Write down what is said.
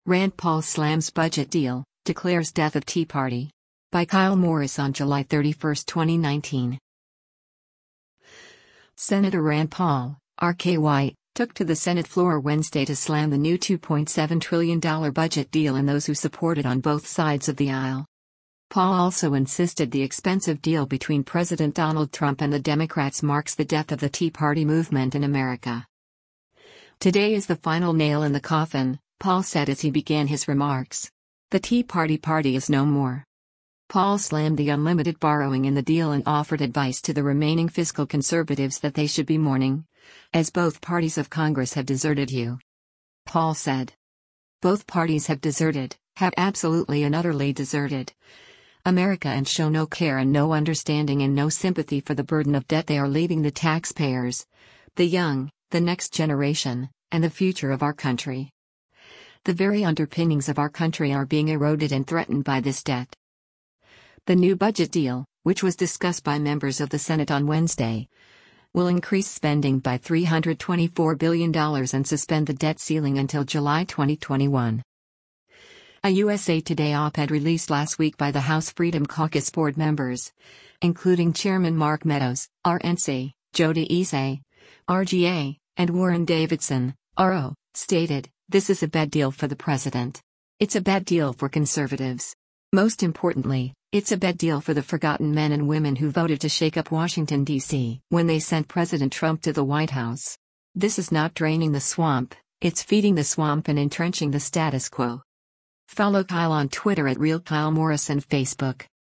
Rand Paul slams budget deal, declares death of Tea Party. By Kyle Morris on July 31, 2019. Senator Rand Paul, RKY, took to the Senate floor Wednesday to slam the new $2.7 trillion budget deal and those who support it on both sides of the aisle. Paul also insisted the expensive deal between President Donald Trump and the Democrats marks the death of the Tea Party movement in America. Today is the final nail in the coffin, Paul said as he began his remarks. The Tea Party is no more. Paul slammed the unlimited borrowing in the deal and offered advice to the remaining fiscal conservatives that they should be mourning, as both parties of Congress have deserted you. Paul said. Both parties have deserted, have absolutely and utterly deserted America and show no care and no understanding and no sympathy for the burden of debt they are leaving the taxpayers, the young, the next generation, and the future of our country. The very underpinnings of our country are being eroded and threatened by this debt. The new budget deal, which was discussed by members of the Senate on Wednesday, will increase spending by $324 billion and suspend the debt ceiling until July 2021. A USA Today op-ed released last week by the House Freedom Caucus board members, including Chairman Mark Meadows, RNC, Jody Isay, RGA, and Warren Davidson, RO, stated, "This is a bad deal for the president. It's a bad deal for conservatives. Most importantly, it's a bad deal for the forgotten men and women who voted to shake up Washington, D.C. when they sent President Trump to the White House. This is not draining the swamp, it's feeding the swamp and entrenching the status quo." Follow Kyle on Twitter @RealKyleMorris and Facebook.